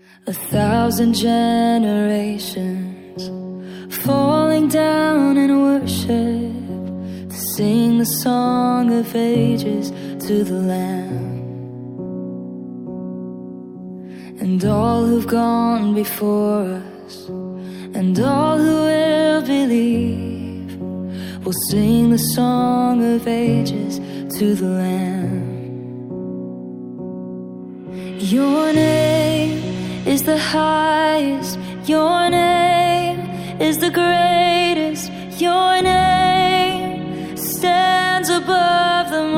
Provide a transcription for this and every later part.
1,000 generations falling down in worship to sing the song of ages to the Lamb. And all who've gone before us and all who will believe will sing the song of ages to the Lamb. Your name is the highest, your name is the greatest, your name stands above them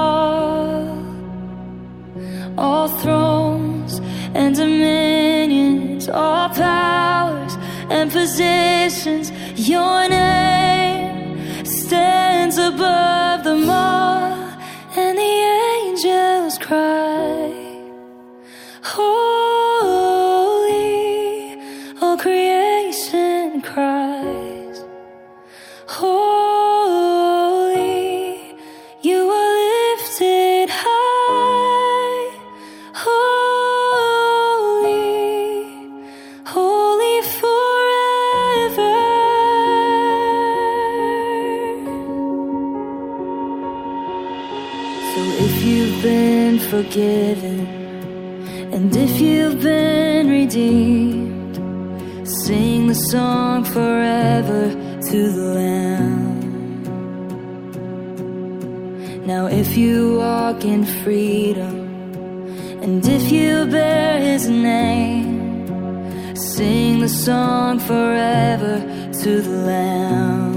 all thrones and dominions, all powers and positions, your name stands above them all. And the angels cry, holy, all creation cries, holy, you are lifted high, holy, holy forever. So if you've been forgiven and if you've been redeemed, sing the song forever to the Lamb. Now if you walk in freedom and if you bear His name, sing the song forever to the Lamb.